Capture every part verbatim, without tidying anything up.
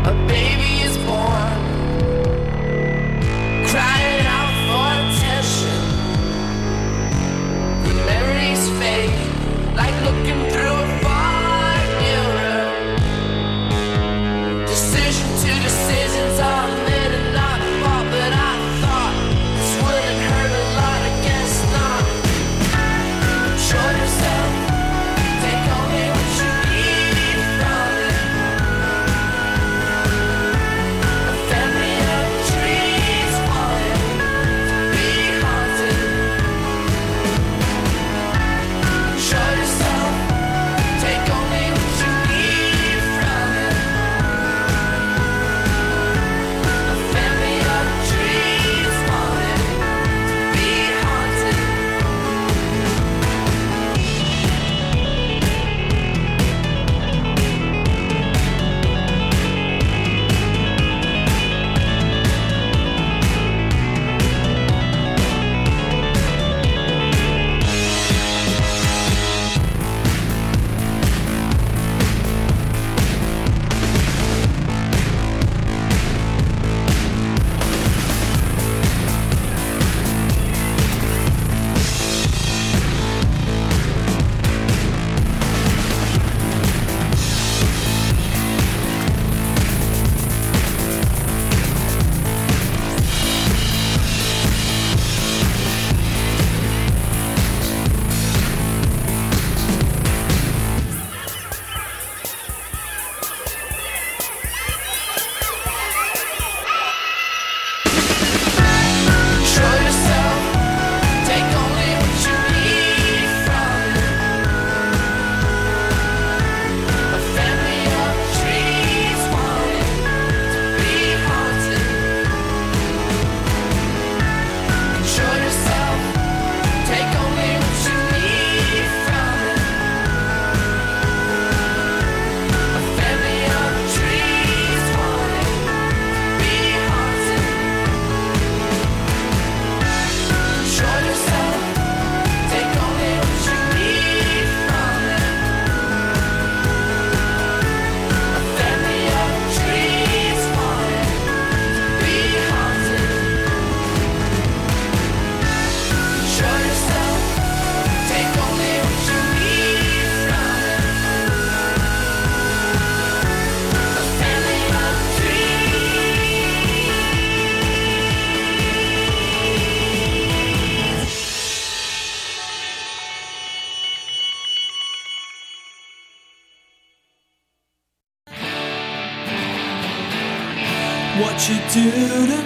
what you do to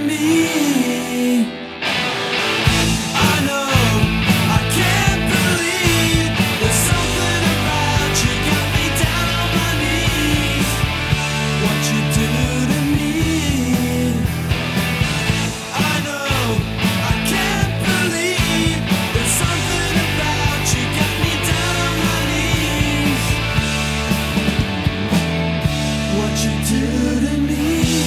me. I know I can't believe there's something about you got me down on my knees. What you do to me. I know I can't believe there's something about you got me down on my knees. What you do to me.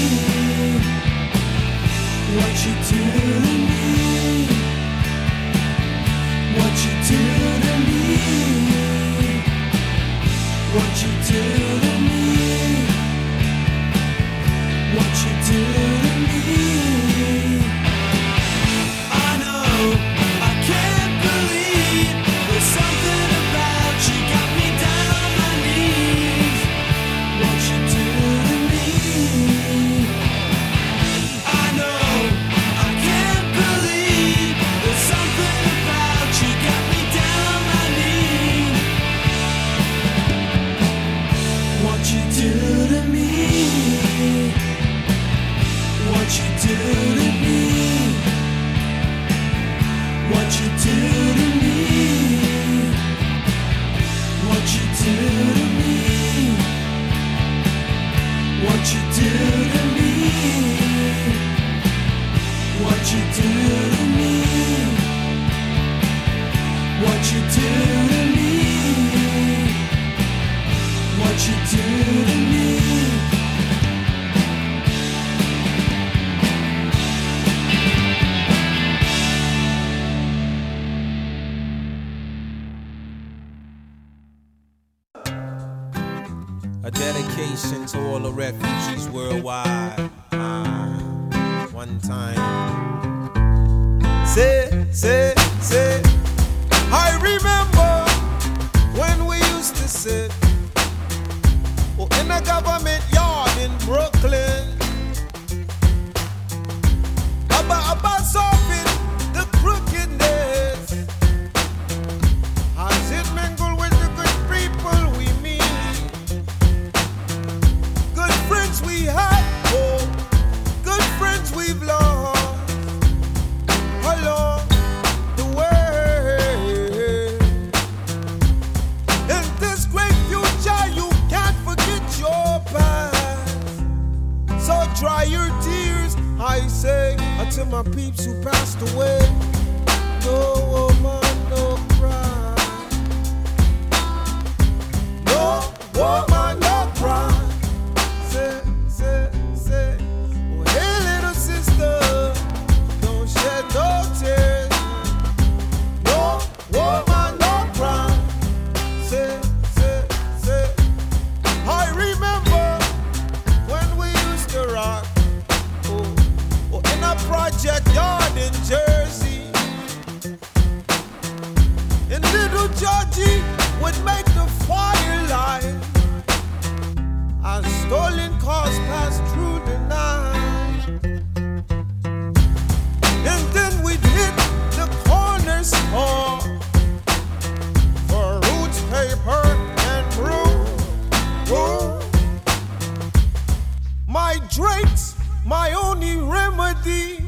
What you do to me. What you do to me. What you do to me. What you do to me. I know I can't believe there's something about you got me down on my knees. What you do to me. I know I can't believe there's something about you got me down on my knees. What you do to me. What you do to me. What you do to me. What you do to me. What you do to me. What you do to me. What you do to me. What you do to me. A dedication salvation to all the refugees worldwide. Ah, one time. Say, say, say. I remember when we used to sit oh, in a government yard in Brooklyn. About, about solving the crookedness as it mingled with the good people we meet. Good friends we had, oh, good friends we've lost along the way. In this great future, you can't forget your past. So dry your tears, I say, until my peeps who passed away. No woman, no cry. No woman, no cry. Say, say, say. Oh, hey, little sister, don't shed no tears. No woman, no cry. Say, say, say. I remember when we used to rock. Oh, oh, in a project yard in Jersey. And little Georgie would make the firelight as stolen cars passed through the night. And then we'd hit the corner store for roots, paper, and brew. Brew. My drinks, my only remedy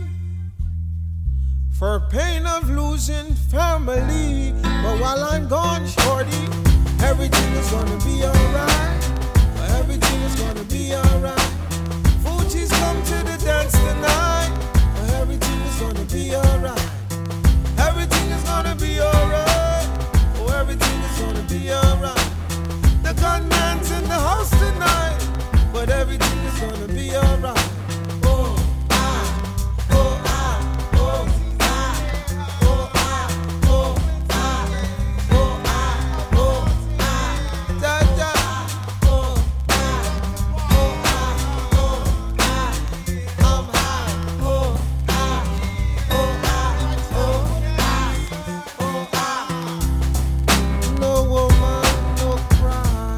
for pain of losing family. But while I'm gone, shorty, everything is gonna be alright. Everything is gonna be alright. Fuji's come to the dance tonight. But everything is gonna be alright. Everything is gonna be alright. Oh, everything is gonna be alright. The gunman's in the house tonight. But everything is gonna be alright. Oh, ah, oh, ah, oh, ah, oh, ah, oh, ah, oh, ah, oh, ah, da, da, oh, ah, oh, ah, oh, ah, I'm high, oh, ah, oh, ah, oh, ah, oh, ah. No woman, no cry.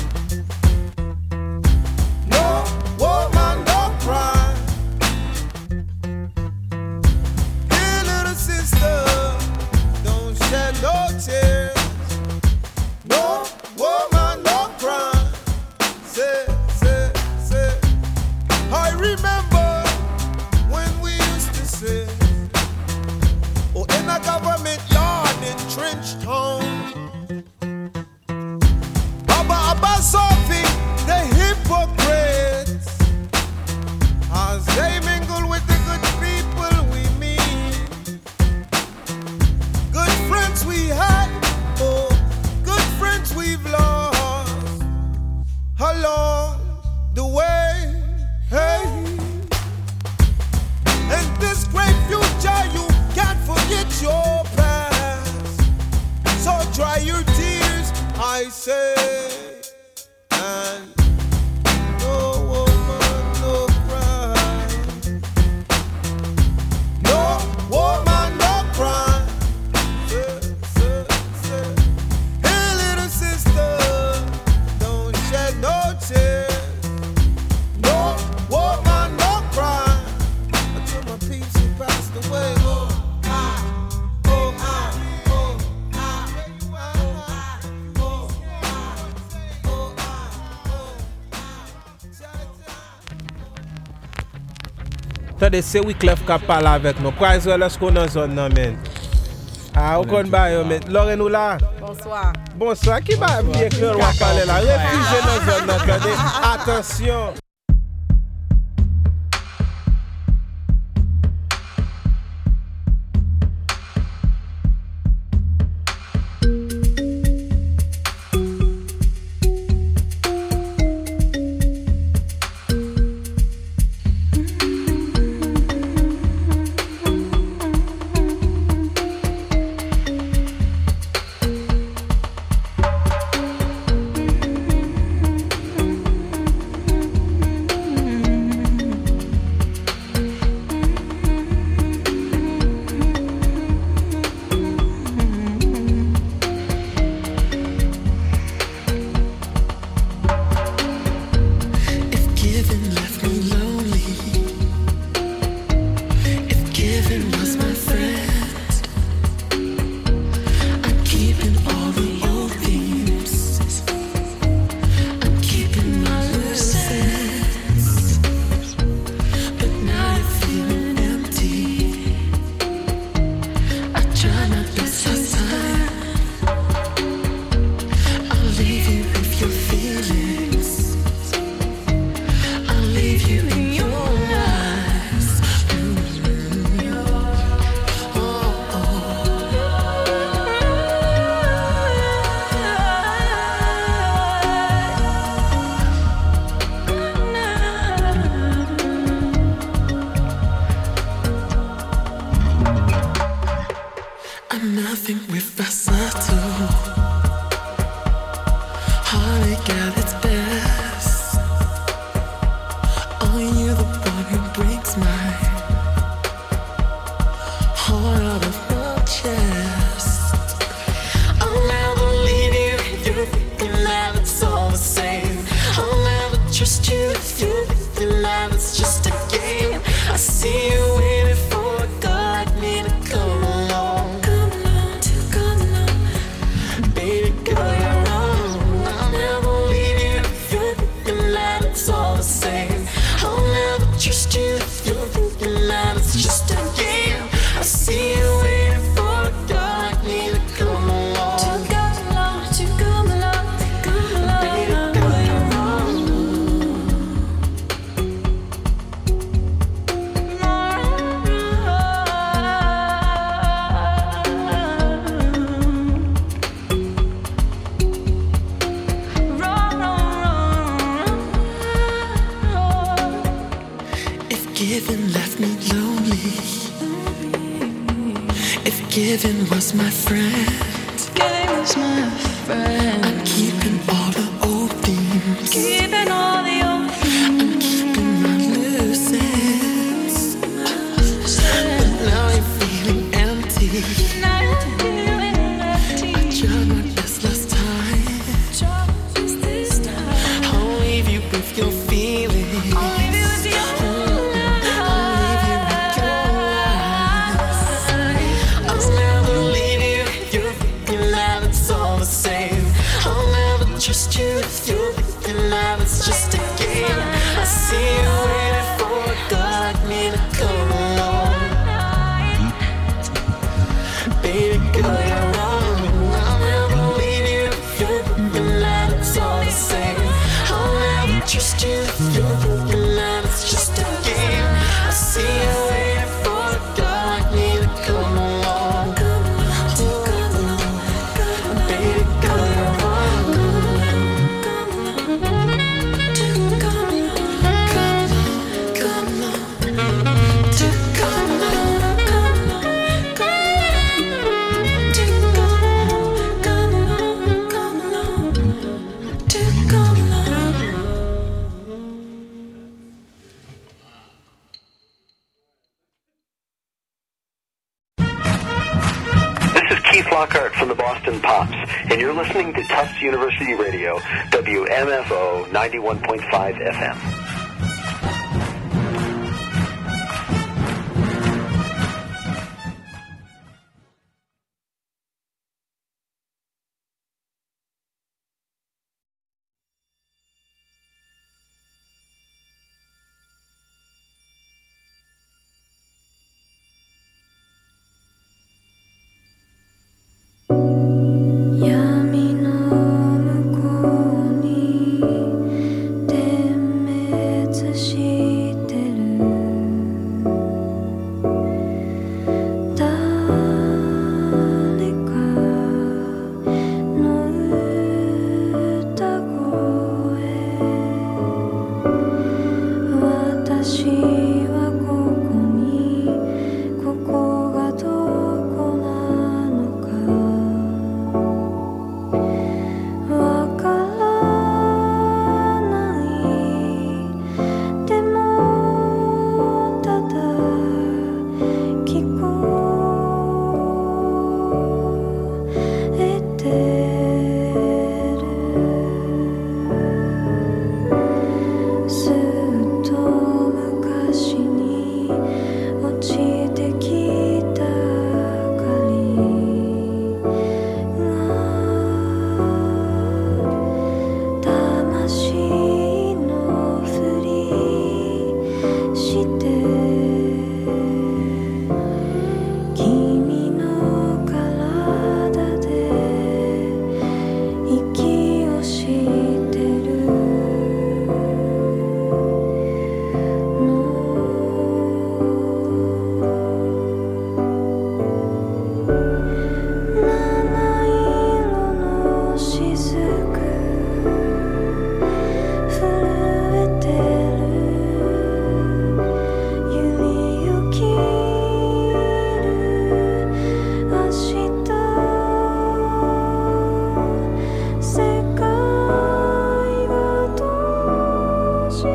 No woman, don't cry. Hey, little sister, don't shed no tears. No woman, don't cry. Say, say, say. I remember when we used to say, oh, in a government yard in Trenchtown. Baba Abba Sophie, the hypocrites, as they mingle with the good people we meet. Good friends we had, oh, good friends we've lost along the way. Hey, in this great future, you can't forget your past. So dry your tears, I say, and no woman, no cry. No woman, no cry. Say, say, say. Hey, little sister, don't shed no tears. No woman, no cry. Until my peeps who passed away. Oh, ah, oh, ah, oh, ah, oh, ah, oh, ah, Tade se Wyclef ka pale avek nou. Kwa izwe lè sko nan zon nan men. Ah, ou kon ba yo men. Lore nou la? Bonsoir. Bonsoir. Ki ba biye kler wap pale la? Refugee nan zon nan tade. Atensyon. giving left me lonely, if giving was my friend, I'm keeping all the old themes, I'm keeping my loose ends, but now you're feeling empty. I try my best this time. I'll leave you with your feelings, I'll leave you in your lies. I'm nothing with falsetto, heartache at its best. Are you the one who breaks my heart out of my chest? I'll never leave you if you're thinking that it's all the same. I'll never trust you if you're thinking that it's just a game. I see you waiting for a girl like me to come along, come along, to come along. Baby girl, you're wrong. I'll never leave you if you're thinking that it's all the same. I'll never trust you if you're thinking that it's just a game. I see you waiting for a girl like me to come along, to come along, to come along, to come along. Baby girl, you're wrong. If giving left me lonely, if giving was my friend, giving was my friend, I'm keeping all the old themes, keeping all the old themes, I'm keeping my loose ends. But now you're feeling empty. Now you're feeling empty. I tried my best last time. Tried just this time. I'll leave you with your feelings. I'll leave you with your I'll leave you with your lies. I'll never leave you if you're thinking that it's all the same. I'll never trust you if you're thinking that it's just a game. I see you waiting for a girl like me to come along. Baby girl, you're wrong. I'll never leave you if you're thinking that it's all the same. I'll never trust you if you're thinking that it's just a game. I see you waiting for a girl like me to come along. Baby girl, you're wrong. To come along, come along, come along. To come along, come along, come along. To come along, come along, come along. To come along. This is Keith Lockhart from the Boston Pops, and you're listening to Tufts University Radio, W M F O ninety-one point five F M. Yami no mukou ni てめえ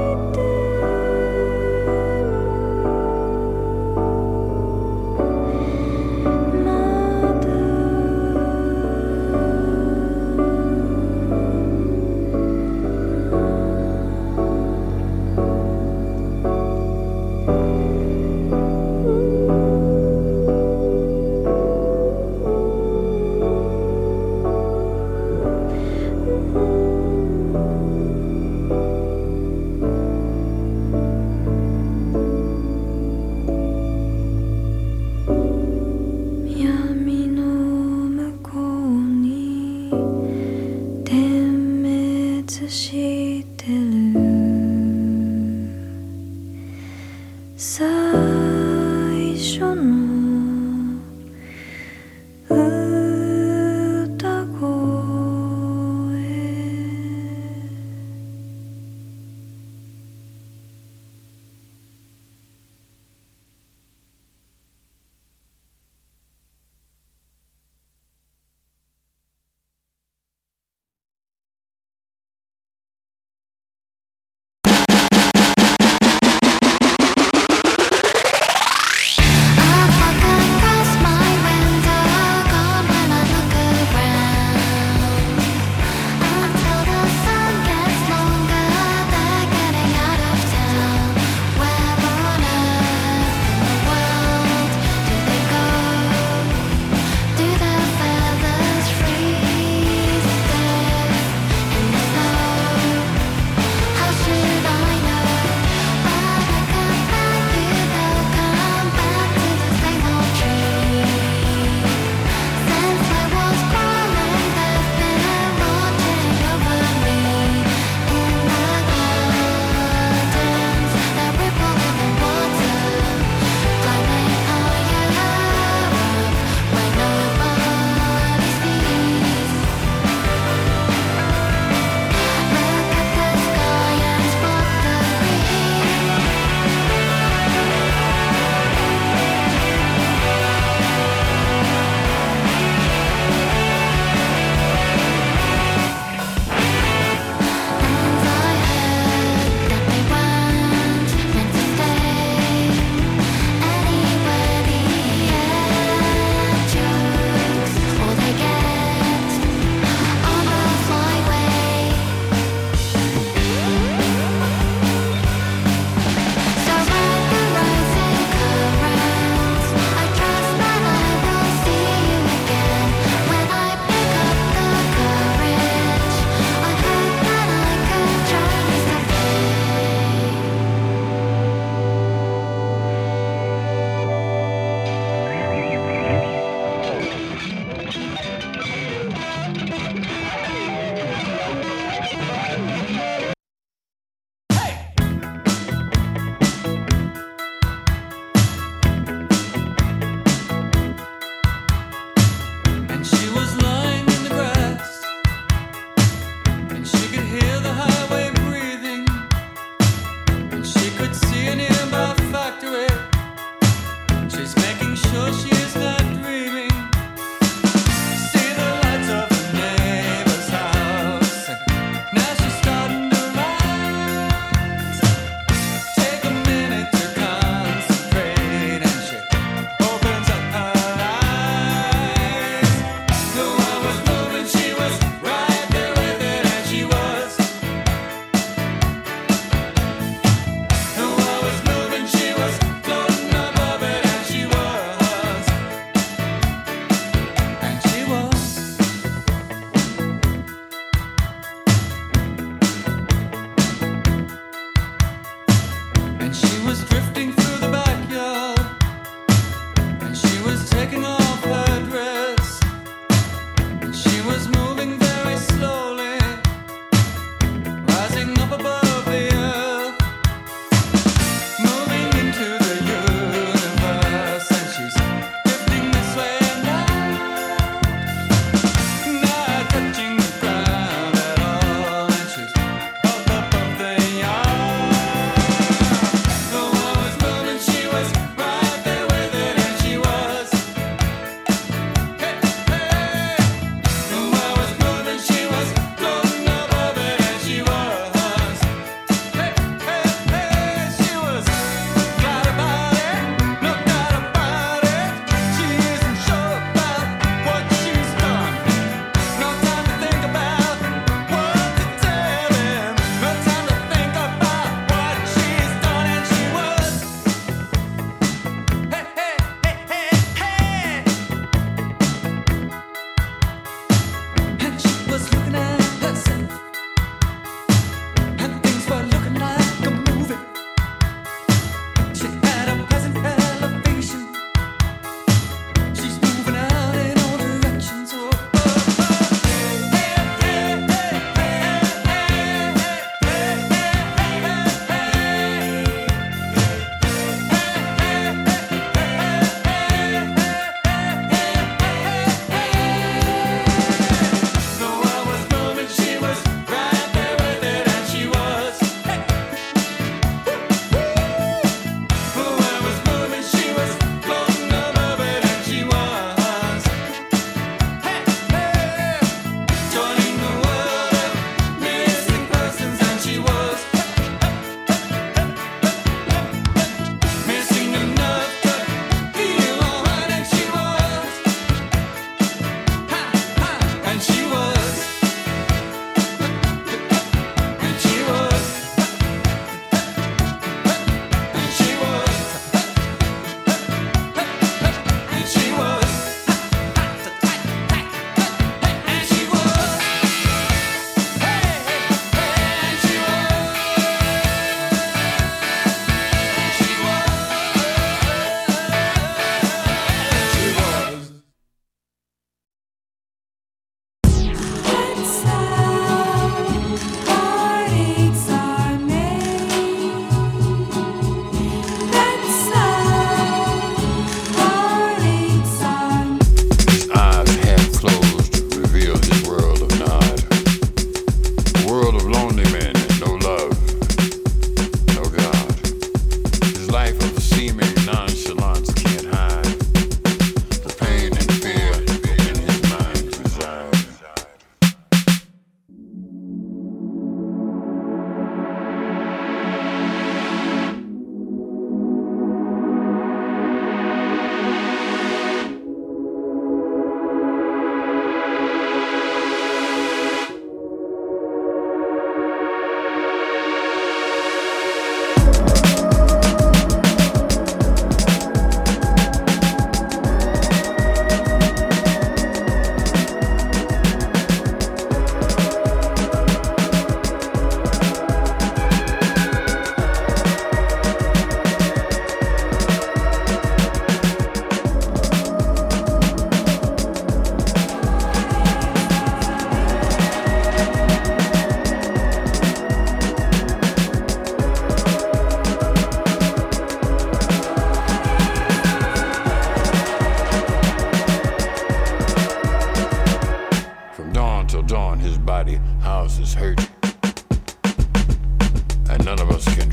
She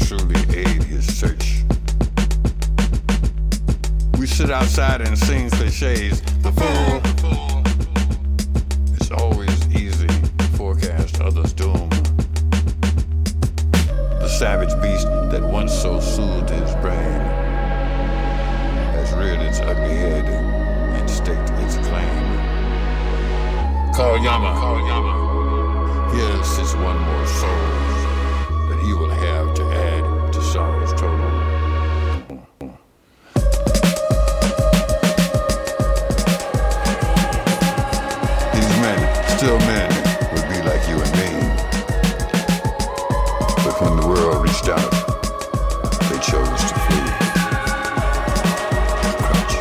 truly aid his search. We sit outside and sing cliches. The fool. It's always easy to forecast others' doom. The savage beast that once so soothed his brain has reared its ugly head and staked its claim. Call Yama. Call Yama. Here sits one more soul that he will have to add to sorrow's total. These men, still men, would be like you and me. But when the world reached out, they chose to flee. Crouch.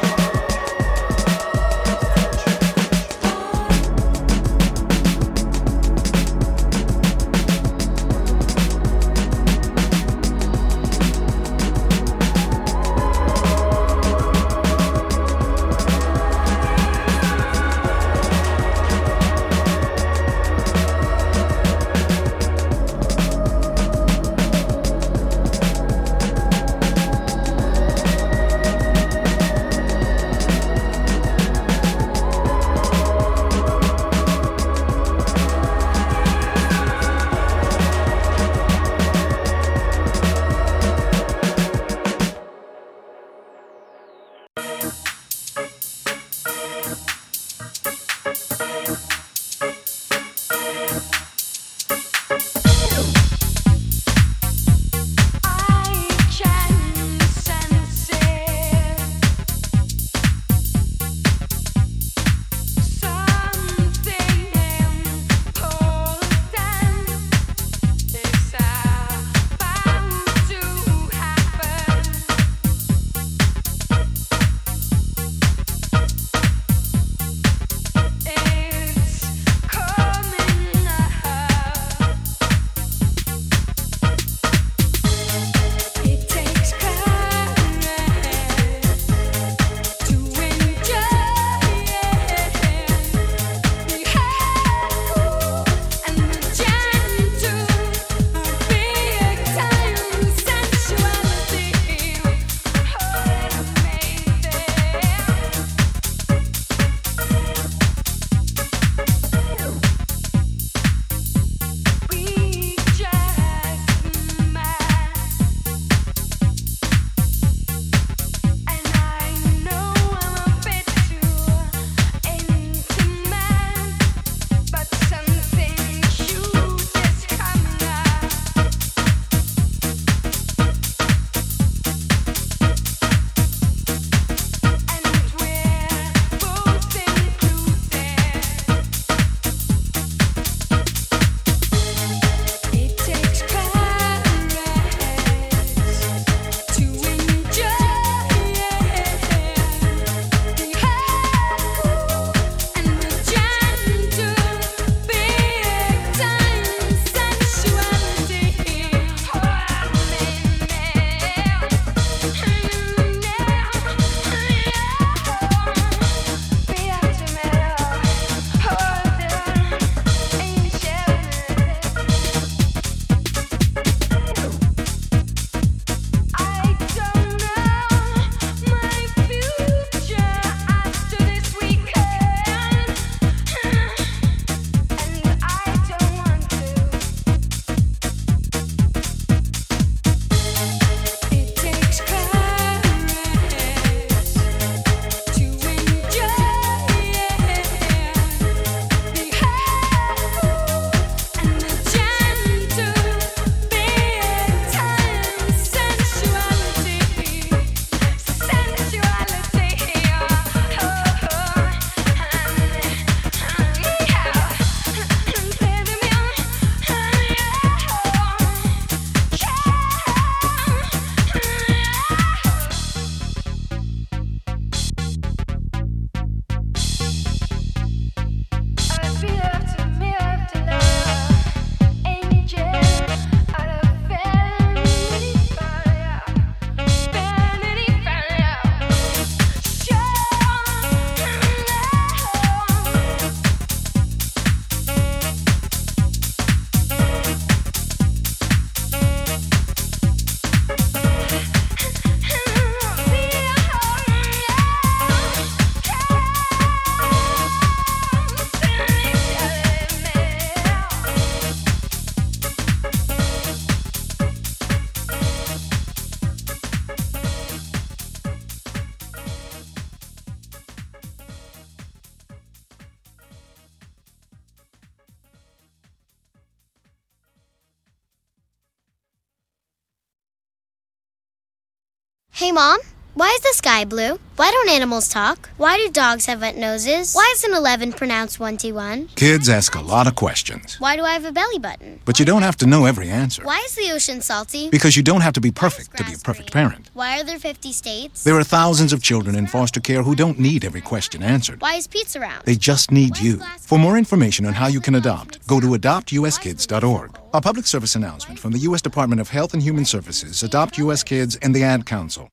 Hey, Mom, why is the sky blue? Why don't animals talk? Why do dogs have wet noses? Why is an eleven pronounced one-T-one? Kids ask a lot of questions, Why do I have a belly button? but you don't have to know every answer. Why is the ocean salty? Because you don't have to be perfect to be a perfect parent. Why are there fifty states? There are thousands of children in foster care who don't need every question answered. Why is pizza round? They just need you. For more information on how you can adopt, go to adopt u s kids dot org. A public service announcement from the U S Department of Health and Human Services, Adopt U S Kids, and the Ad Council.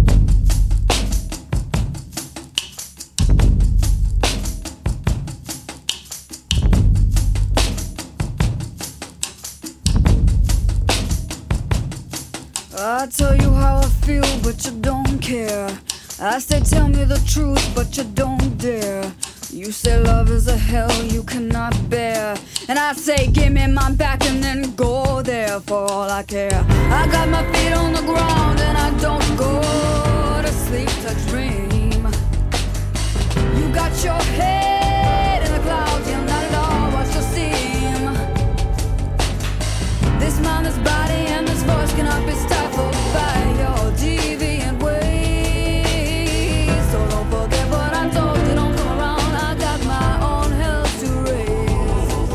I tell you how I feel, but you don't care. I say tell me the truth, but you don't dare. You say love is a hell you cannot bear, and I say give me my back and then go there for all I care. I got my feet on the ground and I don't go to sleep to dream. You got your head in the clouds, you're not at all what you seem. This mind, this body, and this voice cannot be stifled by your deviant ways. So don't forget what I told you, don't come around. I got my own hell to raise.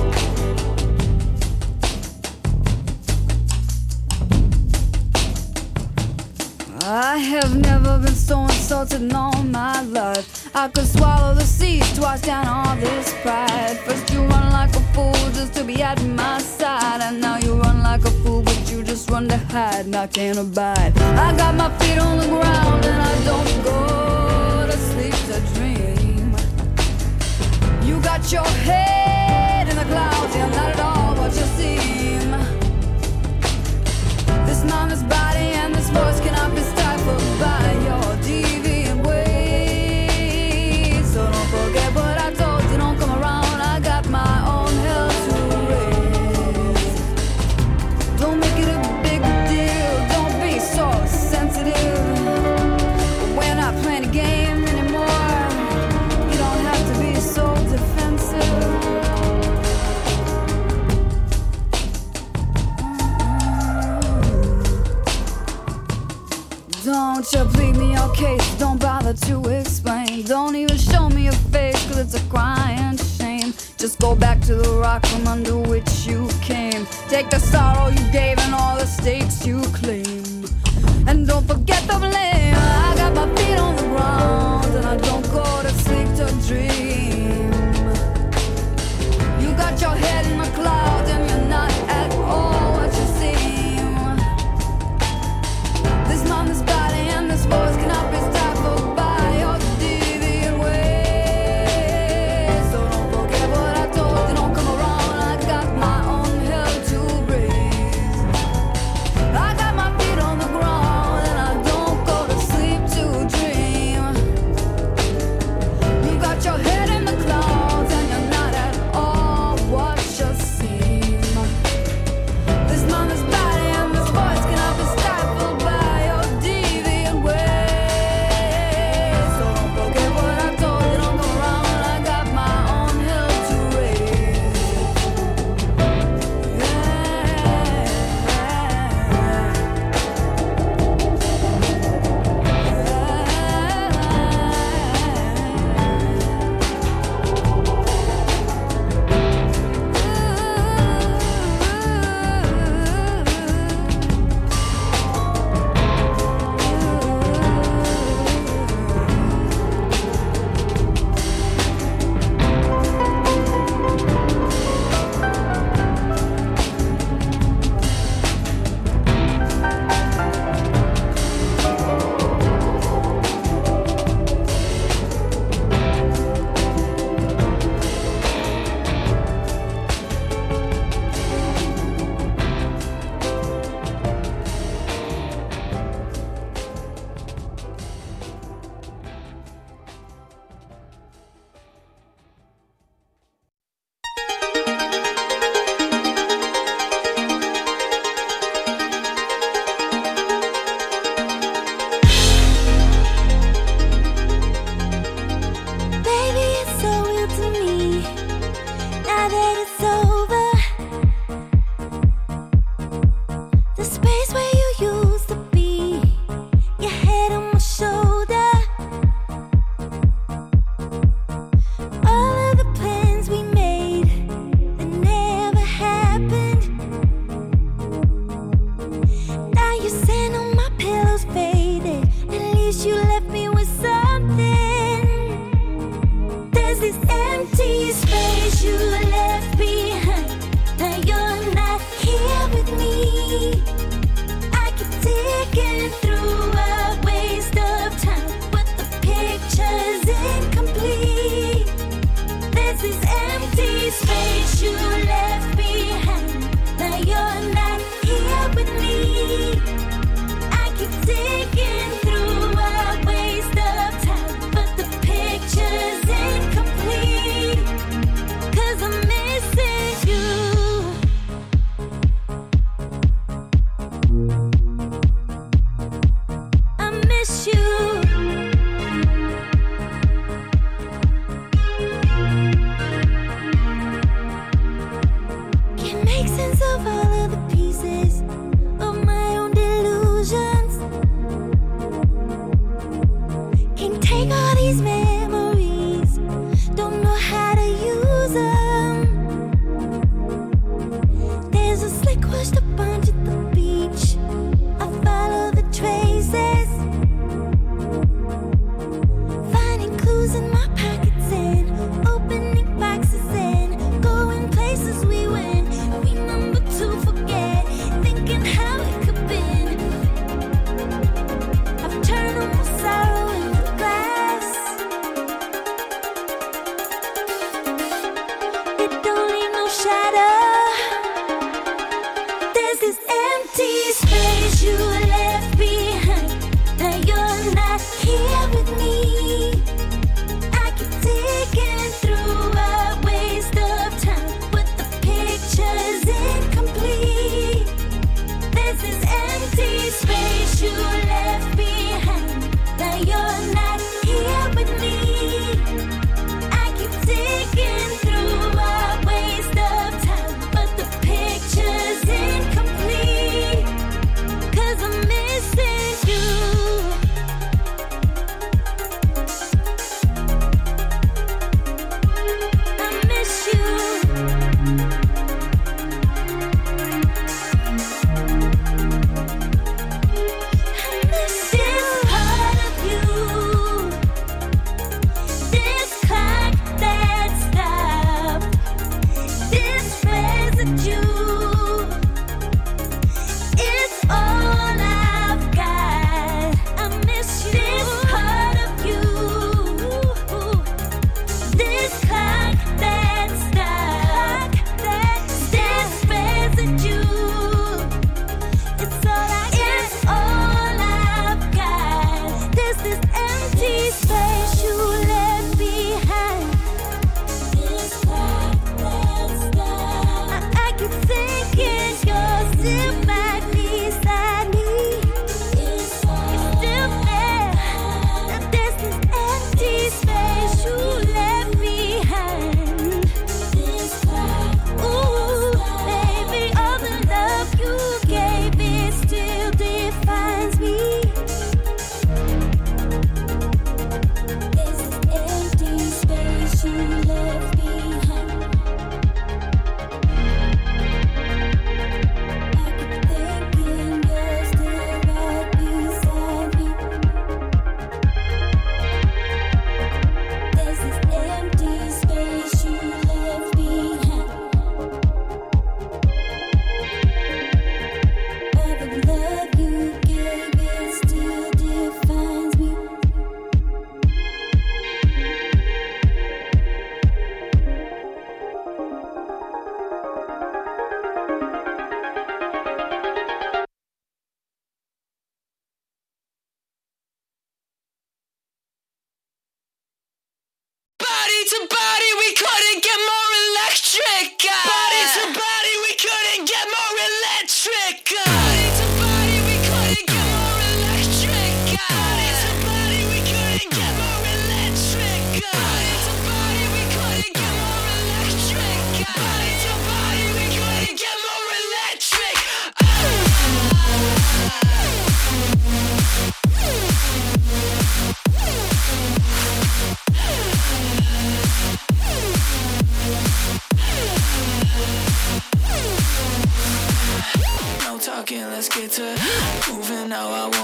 I have never been so insulted in all my life. I could swallow the seas twice down all this pride. First you run like a fool just to be at my side, and now you run like a fool but you just run to hide, and I can't abide. I got my feet on the ground and I don't go to sleep to dream. You got your head in the clouds, you're not at all what you seem. This mind, this body, and this voice cannot be stifled by your deviant ways. So don't forget what I told you, don't come around. I got my own hell to raise. Don't make it a big deal, don't be so sensitive. We're not playing a game anymore. You don't have to be so defensive. Don't you plead me your case, don't bother to explain. Don't even show me your face, cause it's a crying shame. Just go back to the rock from under which you came. Take the sorrow you gave and all the stakes you claim. And don't forget the blame. I got my feet on the ground and I don't go to sleep to dream. You got your head in the clouds and you're not at all what you seem. This mind, this body, and this voice cannot be stifled by your deviant ways. So don't forget what I told you, don't come around. I got my own hell to raise. I got my feet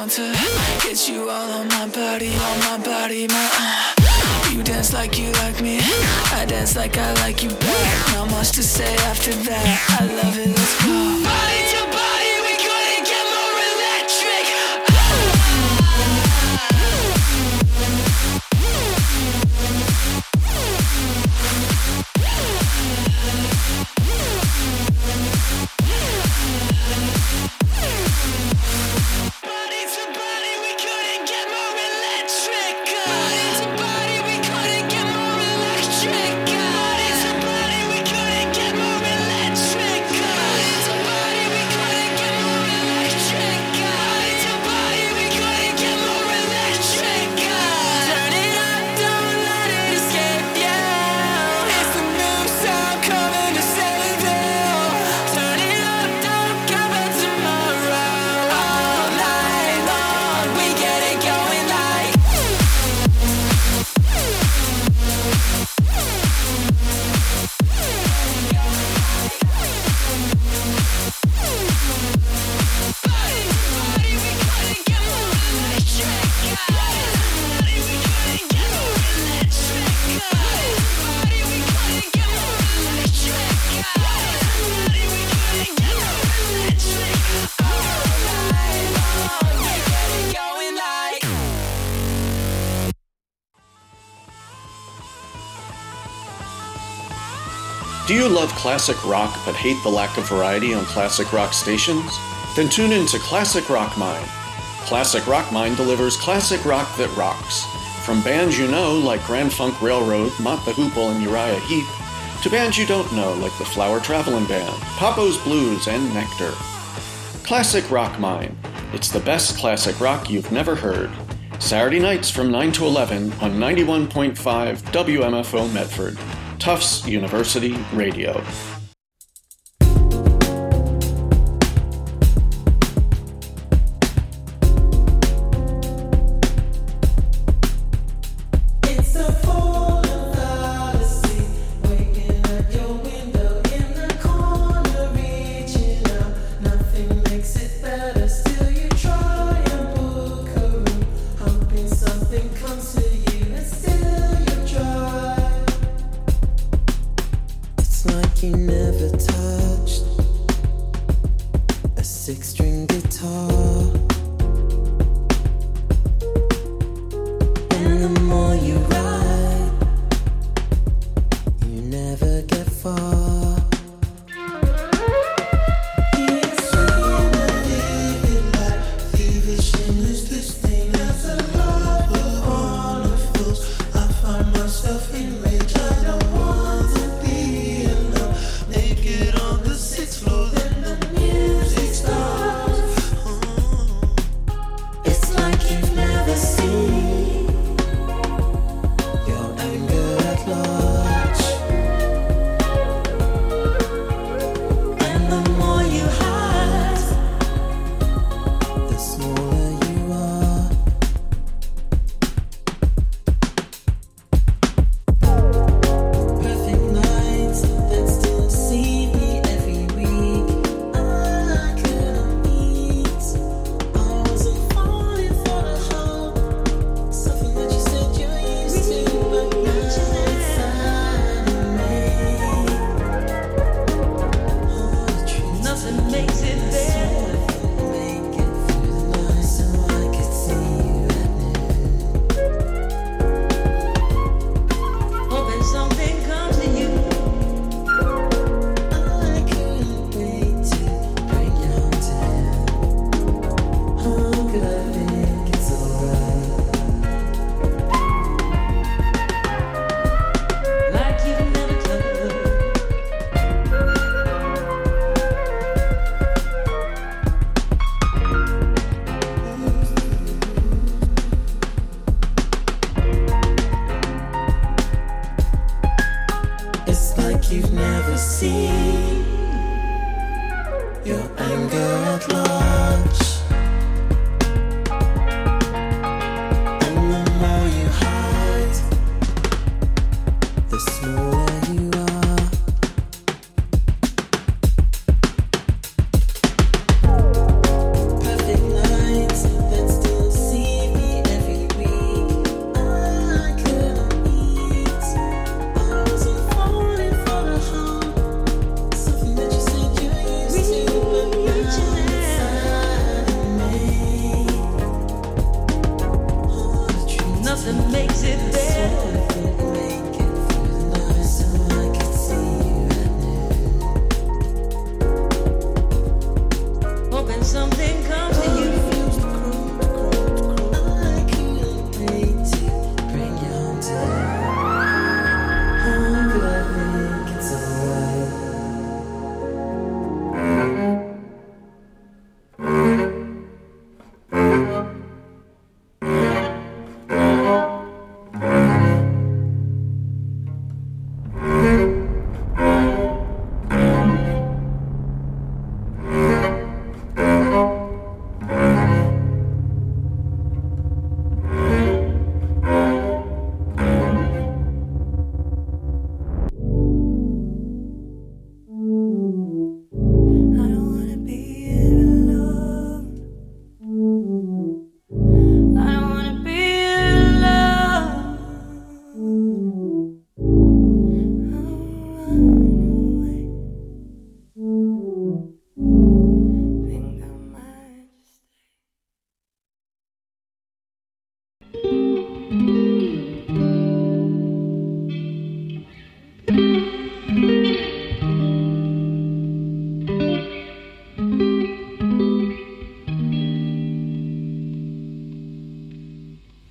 want to get you all on my body, on my body, my uh. You dance like you like me, I dance like I like you back. Not much to say after that, I love it, let's go. Body to body, we couldn't get more electric. Body to body, we couldn't get more electric. Body to body, we couldn't get more electric. Body to body, we couldn't get more electric. Body to body, we couldn't get more electric. Body to body, we couldn't get more electric. Turn it up, don't let it escape you. It's the new sound coming to save you. Turn it up, don't come back tomorrow. All night long, we get it going like. Body to body, we couldn't get more electric. Body to body, we couldn't get more electric. Body to body, we couldn't get more electric. Body to body, we couldn't get more electric. All night long, we get it going like. Do you love classic rock but hate the lack of variety on classic rock stations? Then tune in to Classic Rock Mine. Classic Rock Mine delivers classic rock that rocks. From bands you know like Grand Funk Railroad, Mott the Hoople, and Uriah Heep, to bands you don't know like the Flower Travelin' Band, Papo's Blues, and Nectar. Classic Rock Mine. It's the best classic rock you've never heard. Saturday nights from nine to eleven on ninety-one point five W M F O Medford. Tufts University Radio. It's a full of fallacy, waiting at your window in the corner, reaching out. Nothing makes it better. Still, you try and book a room, hoping something comes to you, and still you try. It's like you never touched a six-string guitar. And the more you ride, you never get far. It's in a vivid light, thievish and is this thing. As a lover, all of fools, I find myself enraged. I don't want to be alone, naked on the sixth floor. Then the music starts. It's like you've never seen your anger at large. And the more you hide, the smaller you are.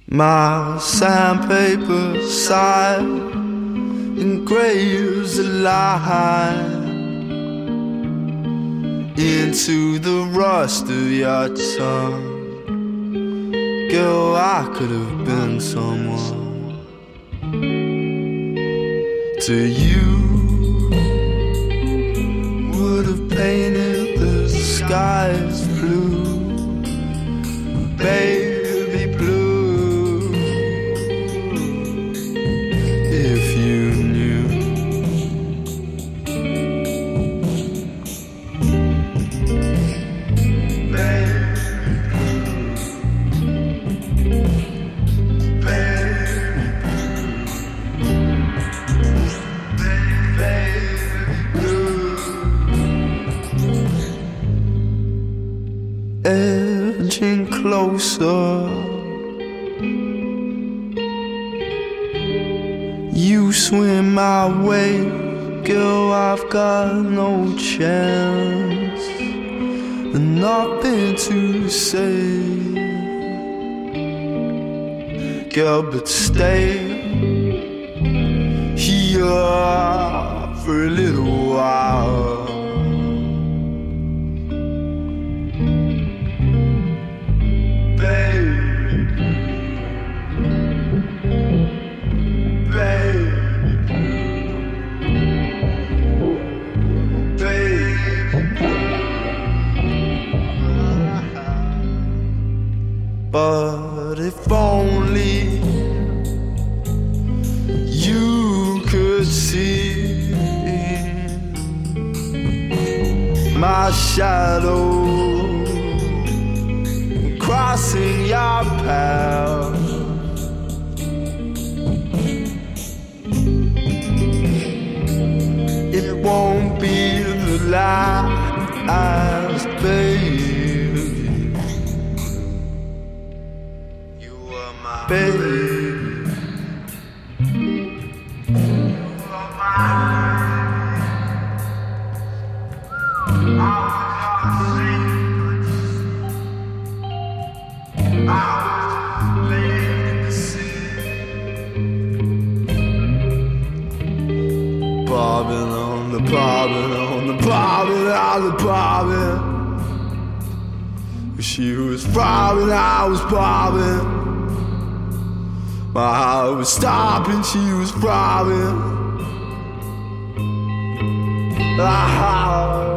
My sandpaper side engraves a line into the rust of your tongue. Girl, I could have been someone to you. Would have painted the skies blue, baby blue, if you knew. Edging closer, you swim my way, girl, I've got no chance, and nothing to say, girl, but stay here for a little while. But if only you could see my shadow crossing your path, it won't be the last, baby. Baby, bobbing on the bobbing on the bobbing on the bobbing. She was bobbing, I was bobbing. My heart was stopping, she was throbbing. Ah.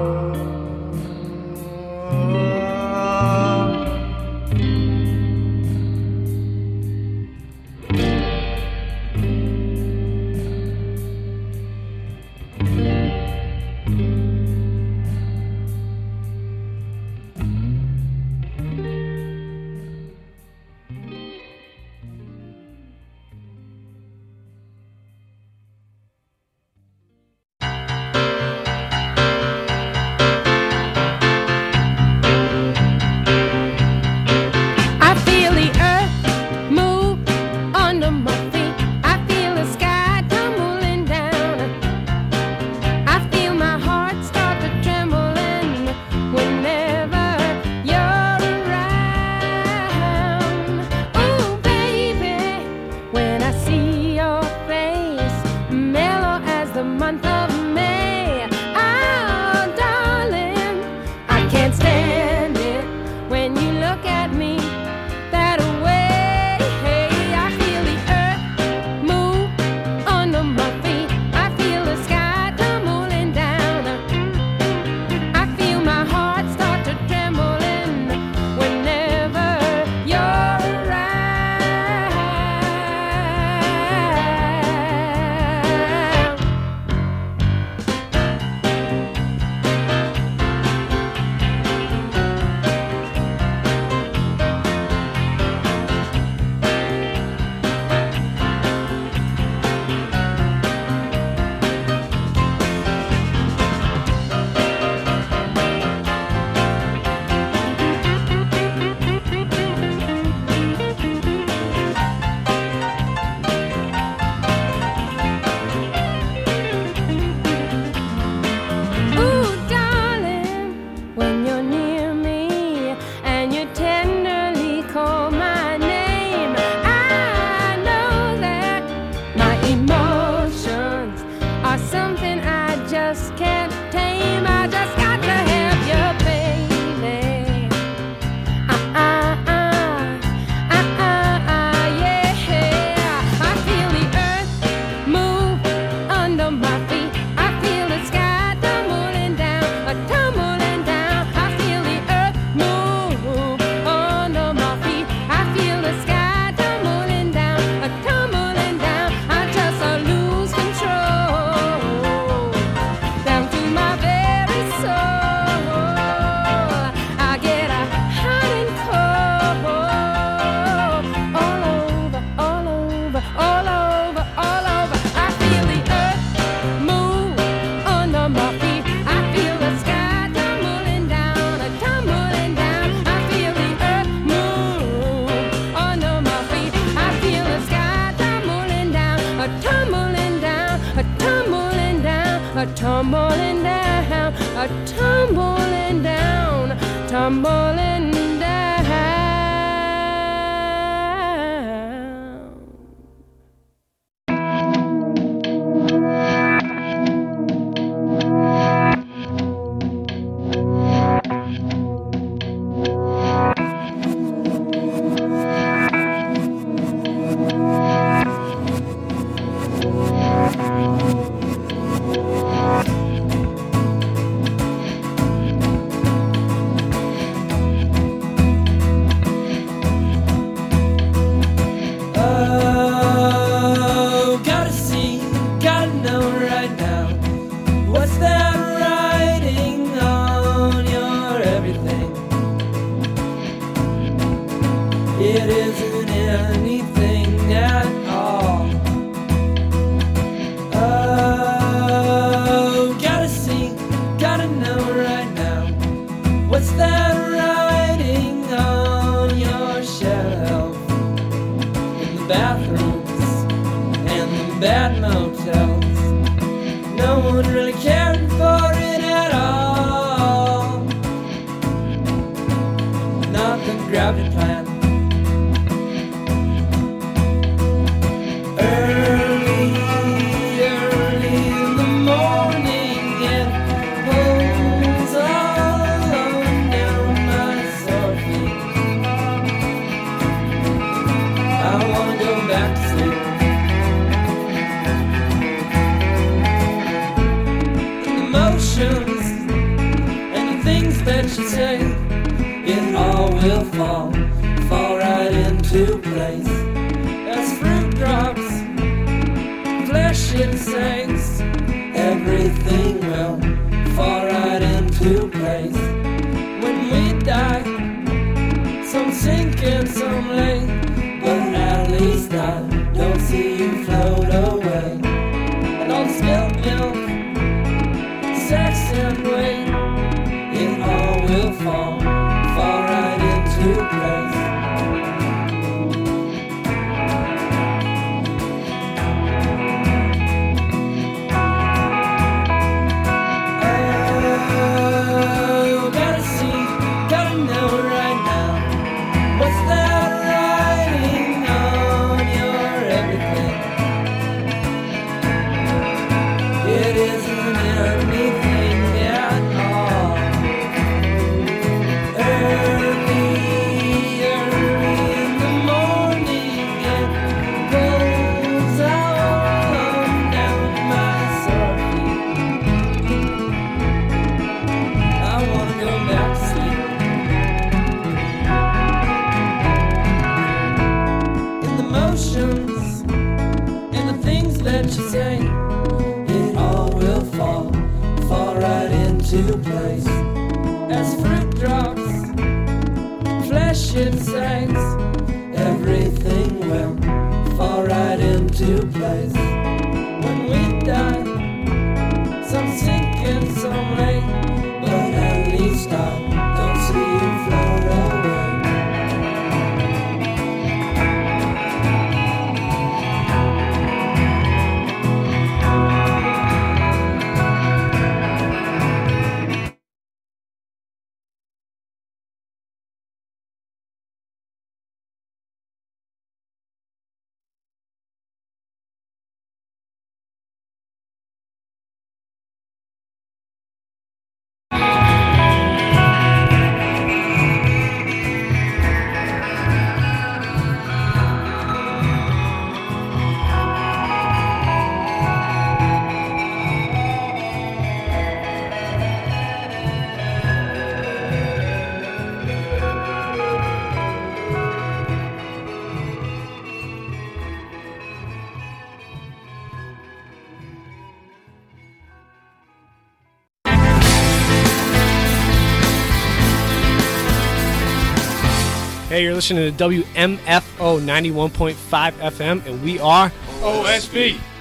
tumbling down, a tumbling down, tumbling down. Oh, gotta see, gotta know right now. What's that writing on your everything? It isn't anything at all. Oh, gotta see, gotta know right now. What's that writing on your shelf? In the bathrooms and the bad motels. No one really cared for it at all. Not the gravity plant. Early, early in the morning, it pulls all on down my sore feet. I wanna go back to sleep. And the motions and the things that you say, it all will fall, fall right into place. As fruit drops, flesh insects, everything will fall right into place. When we die, some sink and some lay, but at least I don't see you float away. And all the spilled milk, sex and weight, it all will fall, fall right into place. Oh, gotta see, gotta know right now. What's that writing on your everything? It isn't anything at all. Early, early in the morning, it pulls all on down my sore feet. I wanna go back to sleep. In the motions and the things that you say, it all will fall, fall right into place. As fruit drops, flesh insects, everything will fall right into place. When we die, some sink and some lay, but at least I don't see you float away. Hey, you're listening to W M F O ninety-one point five F M, and we are O S B.